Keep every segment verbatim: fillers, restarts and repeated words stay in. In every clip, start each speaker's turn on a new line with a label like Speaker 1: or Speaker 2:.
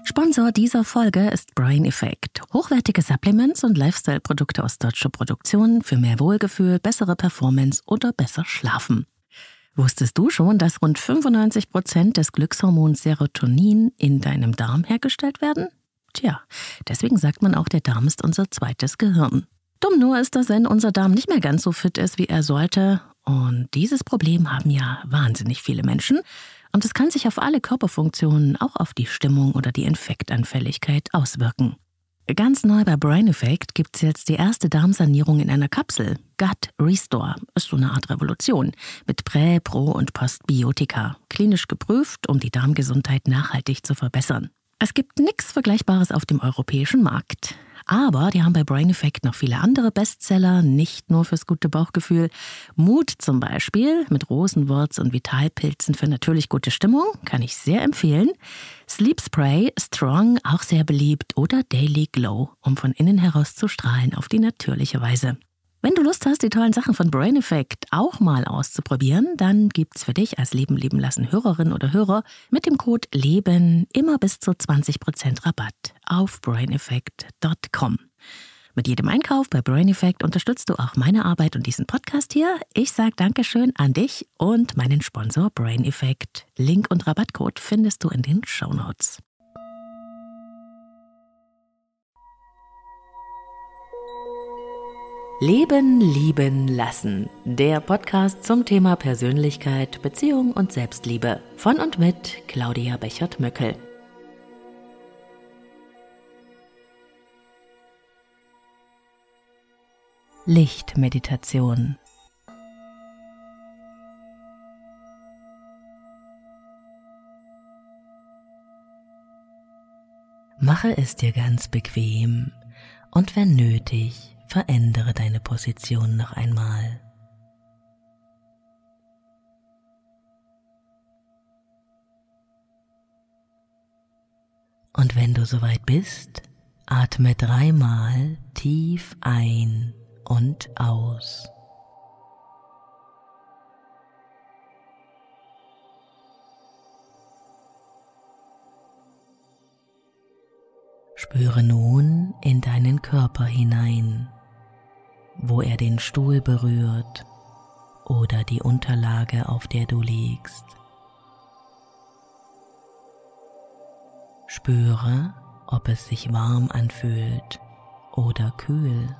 Speaker 1: Sponsor dieser Folge ist Brain Effect. Hochwertige Supplements und Lifestyle-Produkte aus deutscher Produktion für mehr Wohlgefühl, bessere Performance oder besser Schlafen. Wusstest du schon, dass rund fünfundneunzig Prozent des Glückshormons Serotonin in deinem Darm hergestellt werden? Tja, deswegen sagt man auch, der Darm ist unser zweites Gehirn. Dumm nur ist, dass wenn unser Darm nicht mehr ganz so fit ist, wie er sollte. Und dieses Problem haben ja wahnsinnig viele Menschen. Und es kann sich auf alle Körperfunktionen, auch auf die Stimmung oder die Infektanfälligkeit auswirken. Ganz neu bei Brain Effect gibt es jetzt die erste Darmsanierung in einer Kapsel. Gut Restore ist so eine Art Revolution mit Prä-, Pro- und Postbiotika. Klinisch geprüft, um die Darmgesundheit nachhaltig zu verbessern. Es gibt nichts Vergleichbares auf dem europäischen Markt. Aber die haben bei Brain Effect noch viele andere Bestseller, nicht nur fürs gute Bauchgefühl. Mut zum Beispiel mit Rosenwurz und Vitalpilzen für natürlich gute Stimmung, kann ich sehr empfehlen. Sleep Spray, Strong, auch sehr beliebt. Oder Daily Glow, um von innen heraus zu strahlen auf die natürliche Weise. Wenn du Lust hast, die tollen Sachen von Brain Effect auch mal auszuprobieren, dann gibt's für dich als Leben leben lassen Hörerin oder Hörer mit dem Code LEBEN immer bis zu zwanzig Prozent Rabatt auf brain effect punkt com. Mit jedem Einkauf bei Brain Effect unterstützt du auch meine Arbeit und diesen Podcast hier. Ich sage Dankeschön an dich und meinen Sponsor Brain Effect. Link und Rabattcode findest du in den Shownotes. Leben, lieben, lassen. Der Podcast zum Thema Persönlichkeit, Beziehung und Selbstliebe. Von und mit Claudia Bechert-Möckel. Lichtmeditation. Mache es dir ganz bequem und wenn nötig, verändere deine Position noch einmal. Und wenn du soweit bist, atme dreimal tief ein und aus. Spüre nun in deinen Körper hinein, wo er den Stuhl berührt oder die Unterlage, auf der du liegst. Spüre, ob es sich warm anfühlt oder kühl.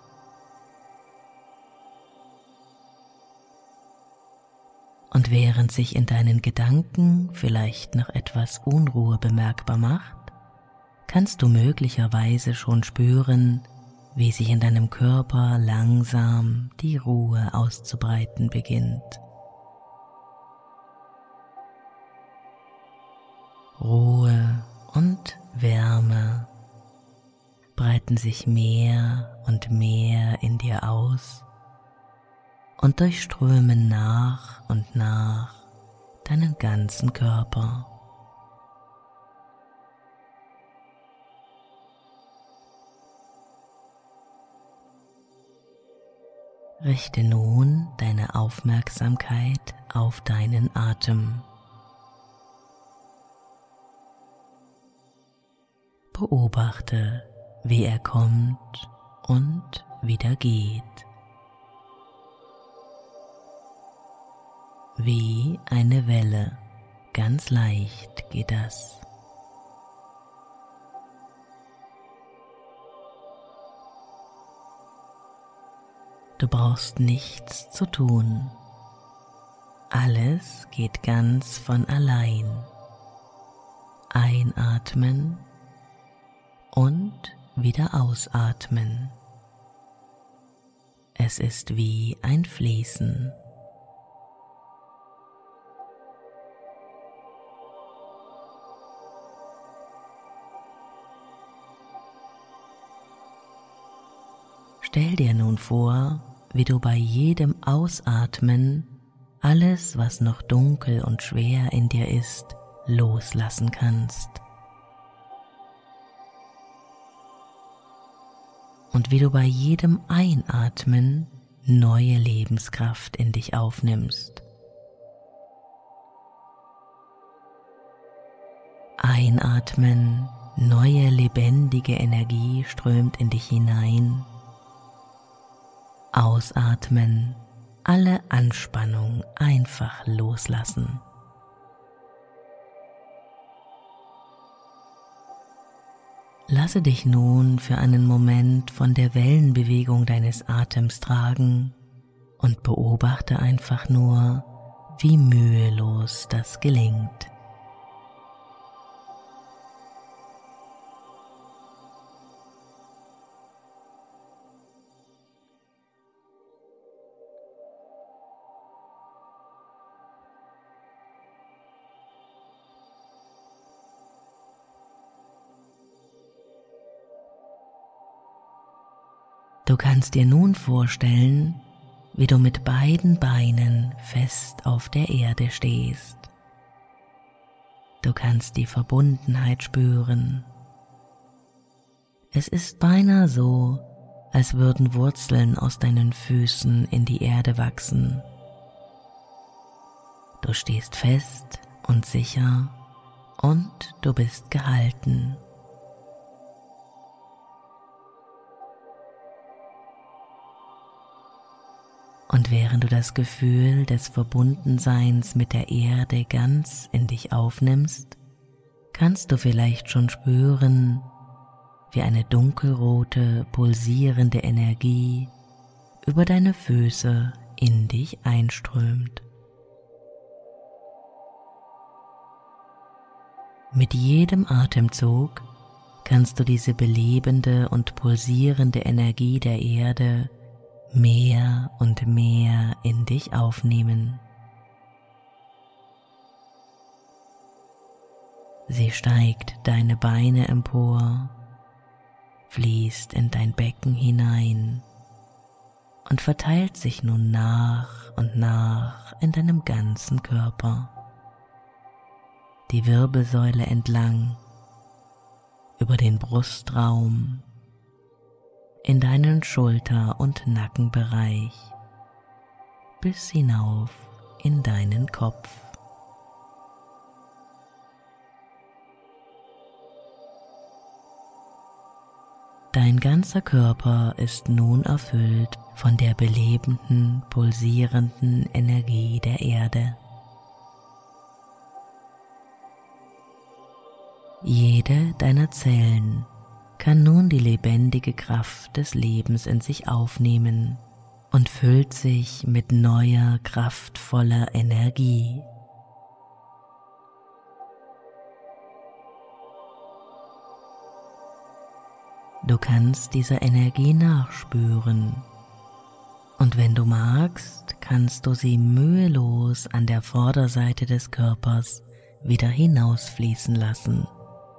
Speaker 1: Und während sich in deinen Gedanken vielleicht noch etwas Unruhe bemerkbar macht, kannst du möglicherweise schon spüren, wie sich in deinem Körper langsam die Ruhe auszubreiten beginnt. Ruhe und Wärme breiten sich mehr und mehr in dir aus und durchströmen nach und nach deinen ganzen Körper. Richte nun deine Aufmerksamkeit auf deinen Atem. Beobachte, wie er kommt und wieder geht. Wie eine Welle, ganz leicht geht das. Du brauchst nichts zu tun. Alles geht ganz von allein. Einatmen und wieder ausatmen. Es ist wie ein Fließen. Stell dir nun vor, wie du bei jedem Ausatmen alles, was noch dunkel und schwer in dir ist, loslassen kannst. Und wie du bei jedem Einatmen neue Lebenskraft in dich aufnimmst. Einatmen Neue lebendige Energie strömt in dich hinein. Ausatmen, alle Anspannung einfach loslassen. Lasse dich nun für einen Moment von der Wellenbewegung deines Atems tragen und beobachte einfach nur, wie mühelos das gelingt. Du kannst dir nun vorstellen, wie du mit beiden Beinen fest auf der Erde stehst. Du kannst die Verbundenheit spüren. Es ist beinahe so, als würden Wurzeln aus deinen Füßen in die Erde wachsen. Du stehst fest und sicher und du bist gehalten. Und während du das Gefühl des Verbundenseins mit der Erde ganz in dich aufnimmst, kannst du vielleicht schon spüren, wie eine dunkelrote, pulsierende Energie über deine Füße in dich einströmt. Mit jedem Atemzug kannst du diese belebende und pulsierende Energie der Erde mehr und mehr in dich aufnehmen. Sie steigt deine Beine empor, fließt in dein Becken hinein und verteilt sich nun nach und nach in deinem ganzen Körper. Die Wirbelsäule entlang, über den Brustraum, in deinen Schulter- und Nackenbereich, bis hinauf in deinen Kopf. Dein ganzer Körper ist nun erfüllt von der belebenden, pulsierenden Energie der Erde. Jede deiner Zellen kann nun die lebendige Kraft des Lebens in sich aufnehmen und füllt sich mit neuer, kraftvoller Energie. Du kannst dieser Energie nachspüren und wenn du magst, kannst du sie mühelos an der Vorderseite des Körpers wieder hinausfließen lassen.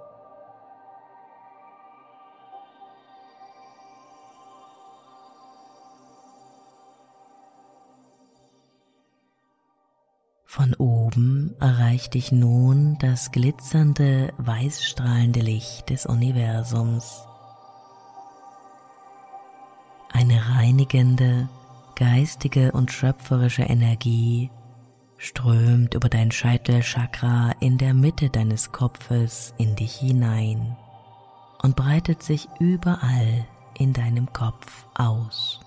Speaker 1: Von oben erreicht dich nun das glitzernde, weißstrahlende Licht des Universums. Eine reinigende, geistige und schöpferische Energie strömt über dein Scheitelchakra in der Mitte deines Kopfes in dich hinein und breitet sich überall in deinem Kopf aus.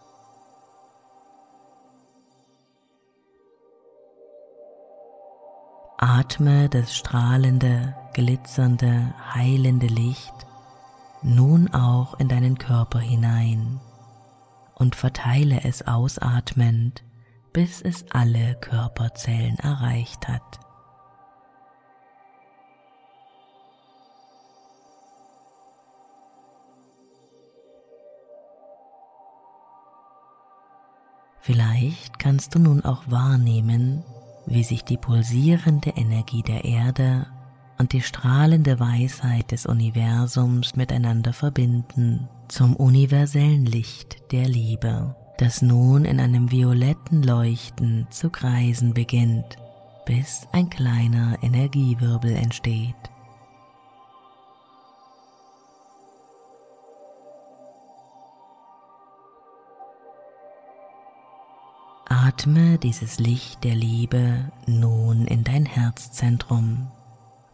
Speaker 1: Atme das strahlende, glitzernde, heilende Licht nun auch in deinen Körper hinein und verteile es ausatmend, bis es alle Körperzellen erreicht hat. Vielleicht kannst du nun auch wahrnehmen, wie sich die pulsierende Energie der Erde und die strahlende Weisheit des Universums miteinander verbinden zum universellen Licht der Liebe, das nun in einem violetten Leuchten zu kreisen beginnt, bis ein kleiner Energiewirbel entsteht. Atme dieses Licht der Liebe nun in dein Herzzentrum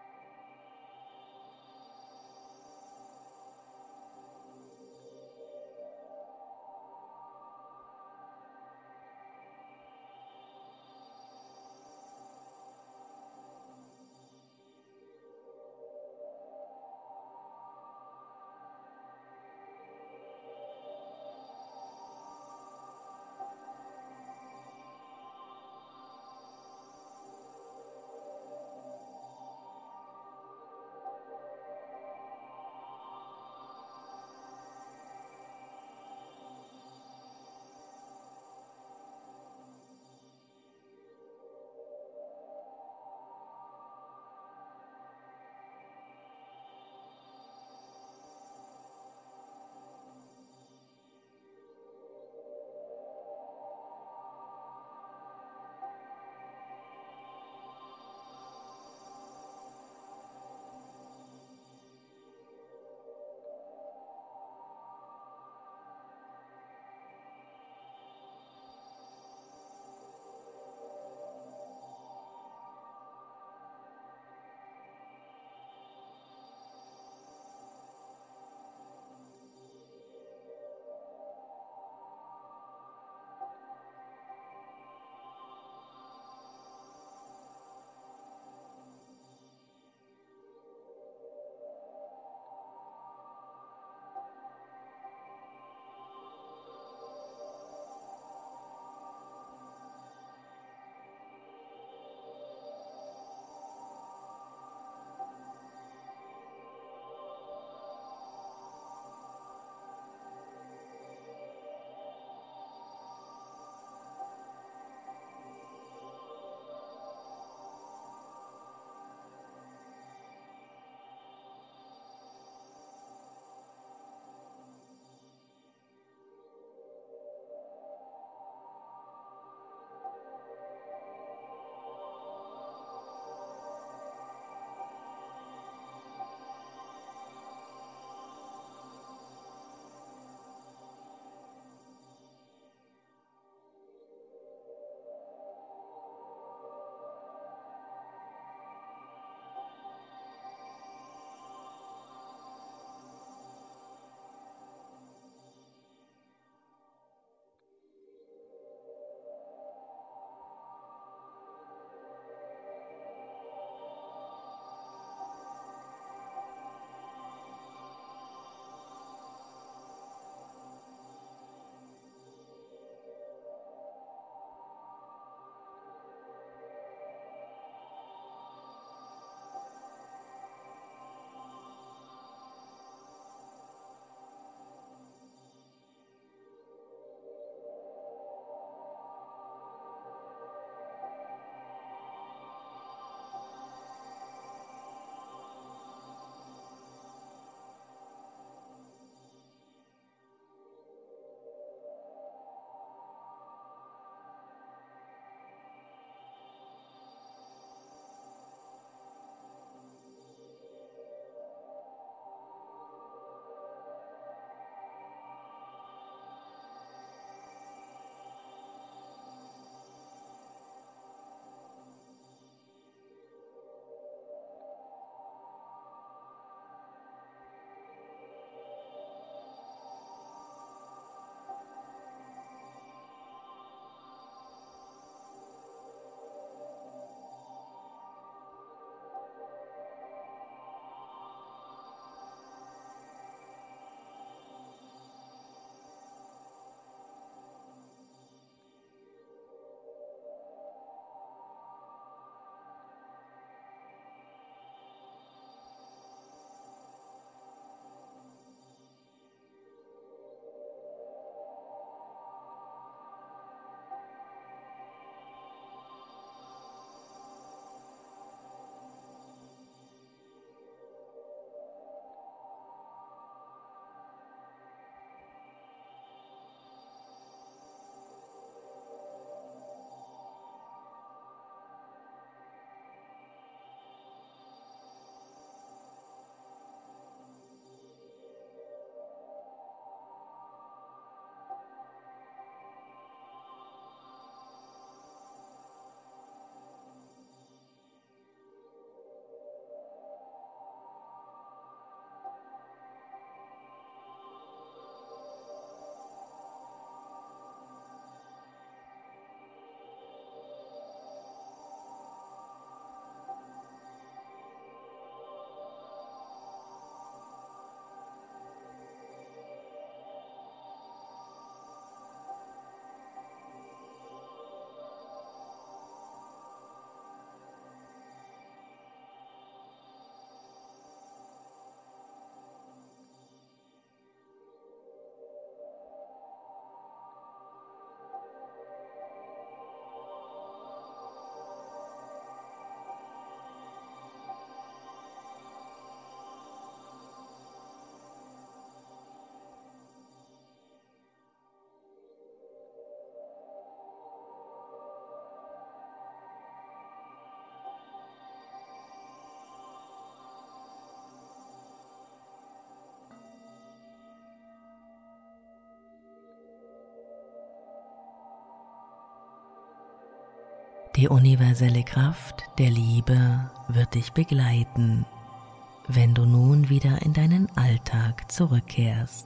Speaker 1: Die universelle Kraft der Liebe wird dich begleiten, wenn du nun wieder in deinen Alltag zurückkehrst.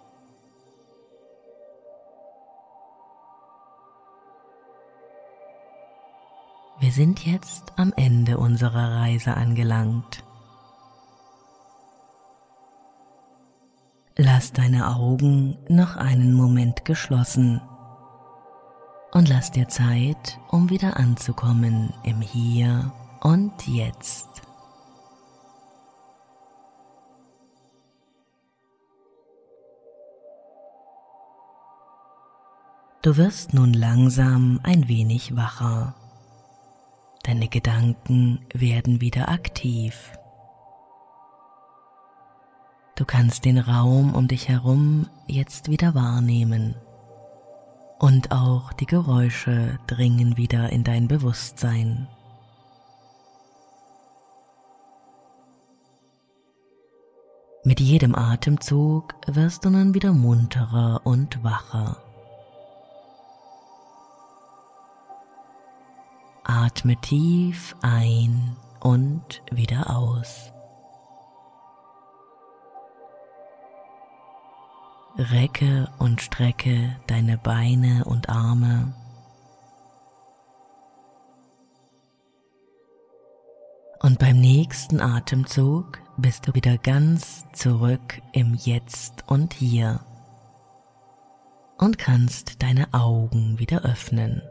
Speaker 1: Wir sind jetzt am Ende unserer Reise angelangt. Lass deine Augen noch einen Moment geschlossen und lass dir Zeit, um wieder anzukommen im Hier und Jetzt. Du wirst nun langsam ein wenig wacher. Deine Gedanken werden wieder aktiv. Du kannst den Raum um dich herum jetzt wieder wahrnehmen. Und auch die Geräusche dringen wieder in dein Bewusstsein. Mit jedem Atemzug wirst du nun wieder munterer und wacher. Atme tief ein und wieder aus. Recke und strecke deine Beine und Arme. Und beim nächsten Atemzug bist du wieder ganz zurück im Jetzt und Hier und kannst deine Augen wieder öffnen.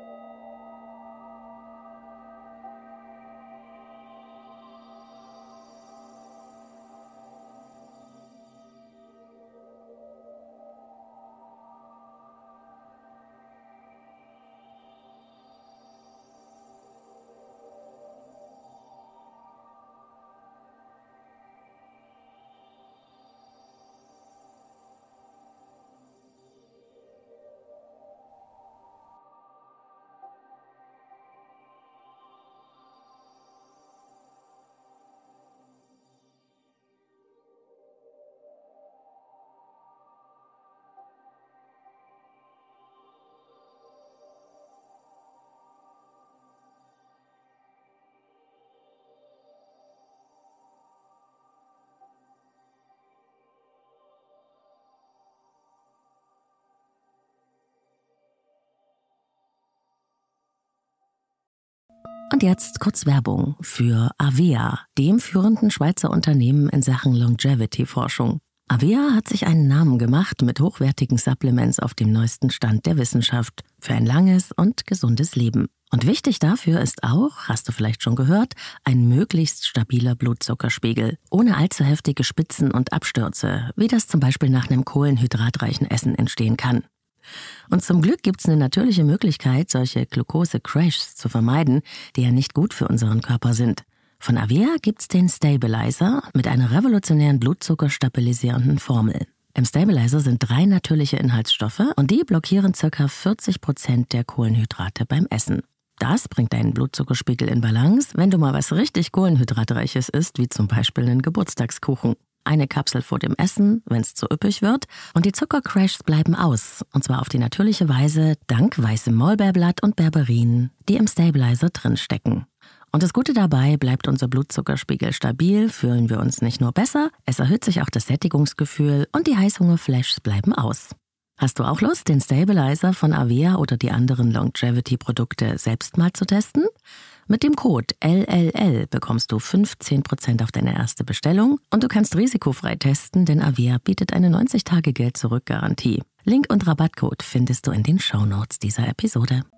Speaker 1: Und jetzt kurz Werbung für Avea, dem führenden Schweizer Unternehmen in Sachen Longevity-Forschung. Avea hat sich einen Namen gemacht mit hochwertigen Supplements auf dem neuesten Stand der Wissenschaft für ein langes und gesundes Leben. Und wichtig dafür ist auch, hast du vielleicht schon gehört, ein möglichst stabiler Blutzuckerspiegel, ohne allzu heftige Spitzen und Abstürze, wie das zum Beispiel nach einem kohlenhydratreichen Essen entstehen kann. Und zum Glück gibt es eine natürliche Möglichkeit, solche Glucose-Crashs zu vermeiden, die ja nicht gut für unseren Körper sind. Von Avea gibt's den Stabilizer mit einer revolutionären blutzuckerstabilisierenden Formel. Im Stabilizer sind drei natürliche Inhaltsstoffe und die blockieren ca. vierzig Prozent der Kohlenhydrate beim Essen. Das bringt deinen Blutzuckerspiegel in Balance, wenn du mal was richtig Kohlenhydratreiches isst, wie zum Beispiel einen Geburtstagskuchen. Eine Kapsel vor dem Essen, wenn es zu üppig wird, und die Zuckercrashs bleiben aus, und zwar auf die natürliche Weise dank weißem Maulbeerblatt und Berberin, die im Stabilizer drinstecken. Und das Gute dabei, bleibt unser Blutzuckerspiegel stabil, fühlen wir uns nicht nur besser, es erhöht sich auch das Sättigungsgefühl und die Heißhungerflashs bleiben aus. Hast du auch Lust, den Stabilizer von Avea oder die anderen Longevity-Produkte selbst mal zu testen? Mit dem Code L L L bekommst du fünfzehn Prozent auf deine erste Bestellung und du kannst risikofrei testen, denn Avea bietet eine neunzig Tage Geld-Zurück-Garantie. Link und Rabattcode findest du in den Shownotes dieser Episode.